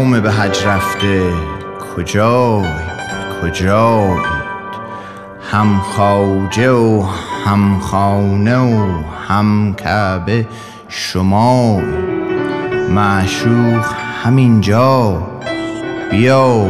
قوم به حج رفته کجایید؟ هم خواجه و هم خانه و هم کعبه شمایید. معشوق همینجا، بیا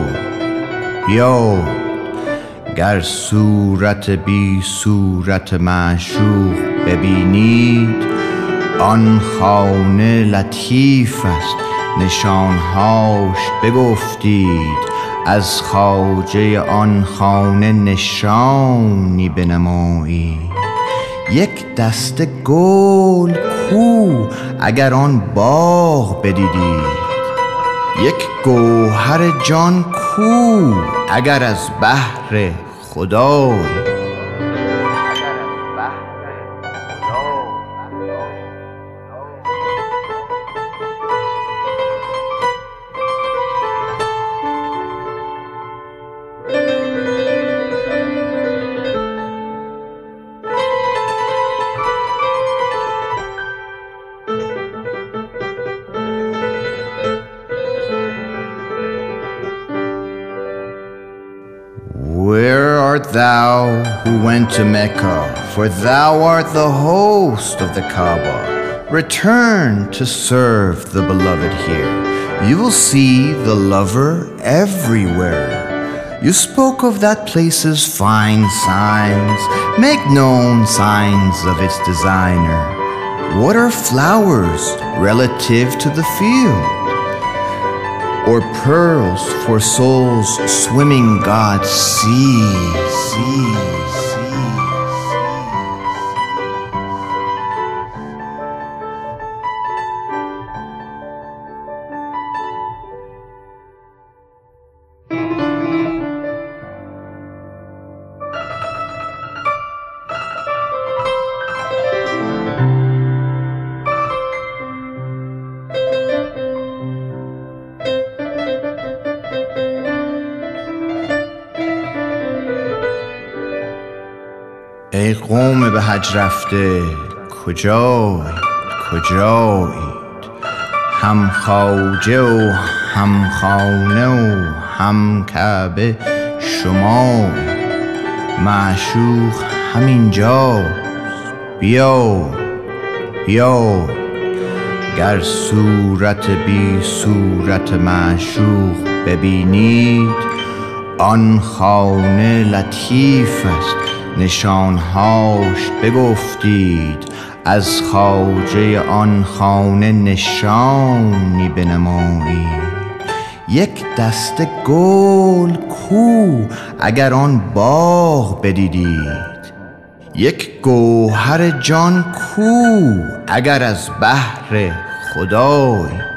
گر صورت بی صورت معشوق ببینید، آن خانه لطیف است نشانهاش بگفتید. از خواجه آن خانه نشانی بنمایید. یک دسته گل کو اگر آن باغ بدیدید، یک گوهر جان کو اگر از بحر خدای. Where art thou who went to Mecca? For thou art the host of the Kaaba. Return to serve the beloved here. You will see the lover everywhere. You spoke of that place's fine signs. Make known signs of its designer. What are flowers relative to the field? Or pearls for souls swimming God's seas? ای قوم به حج رفته کجایید؟ هم خواجه و هم خانه و هم کعبه شمایید. معشوق همینجا، بیا گر صورت بی صورت معشوق ببینید، آن خانه لطیف است نشانهاش بگفتید. از خواجه آن خانه نشانی بنمایید. یک دسته گل کو اگر آن باغ بدیدید، یک گوهر جان کو اگر از بحر خدای.